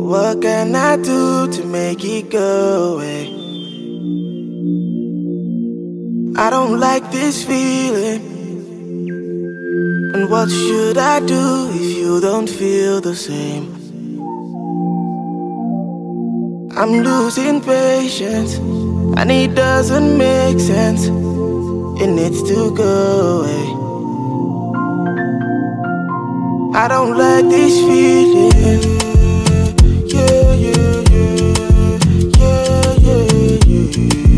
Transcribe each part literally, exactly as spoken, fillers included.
What can I do to make it go away? I don't like this feeling. And what should I do if you don't feel the same? I'm losing patience, and it doesn't make sense. It needs to go away. I don't like this feeling. Yeah, yeah, yeah, yeah, yeah, yeah.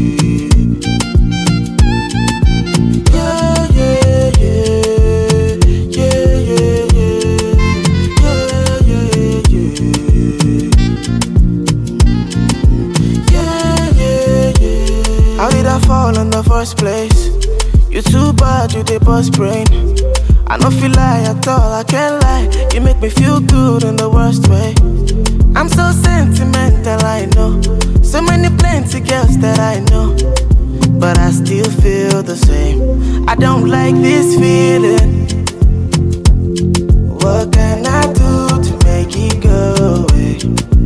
Yeah, yeah, yeah, yeah, yeah, yeah, yeah, yeah. Yeah, yeah, yeah. How did I fall in the first place? You too bad, you did bust brain. I don't feel lie at all, I can't lie. You make me feel good in the worst way. I'm so sentimental, I know. So many plenty girls that I know, but I still feel the same. I don't like this feeling. What can I do to make it go away?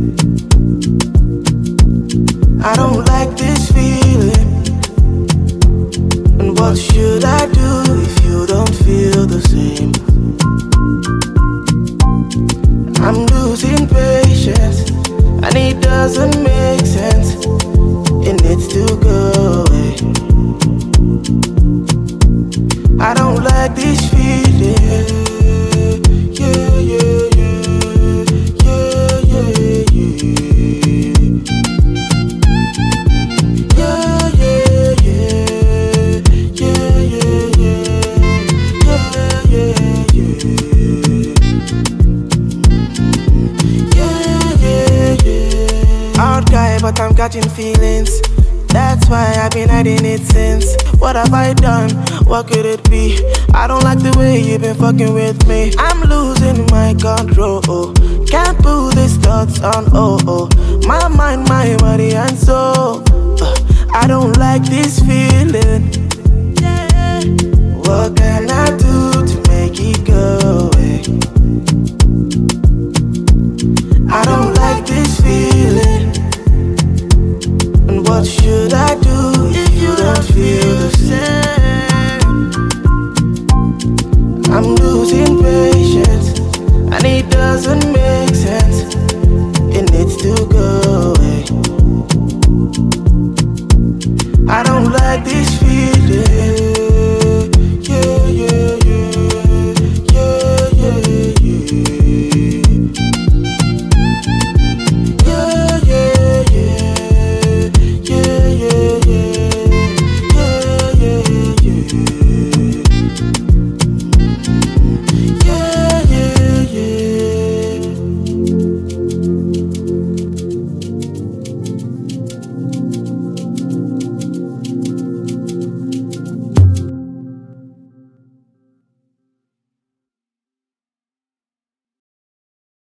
I don't like this feeling. And what should I do if you don't feel the same? I'm losing patience, and it doesn't make sense. It needs to go away. I don't like this feeling. Yeah, yeah, yeah, yeah, yeah, yeah. Yeah, yeah, yeah, yeah, yeah, yeah, yeah, yeah, yeah, yeah, yeah. Out guy, but I'm catching feelings. That's why I've been hiding it since. What have I done? What could it be? I don't like the way you've been fucking with me. I'm losing my control. Can't put these thoughts on, oh, oh. My mind, my body and soul. uh, I don't like this feeling. Yeah. What can I do to make it go away? I don't like this feeling. And what should I do if you don't feel the same? I'm losing patience, and it doesn't make sense. It needs to go away. I don't like this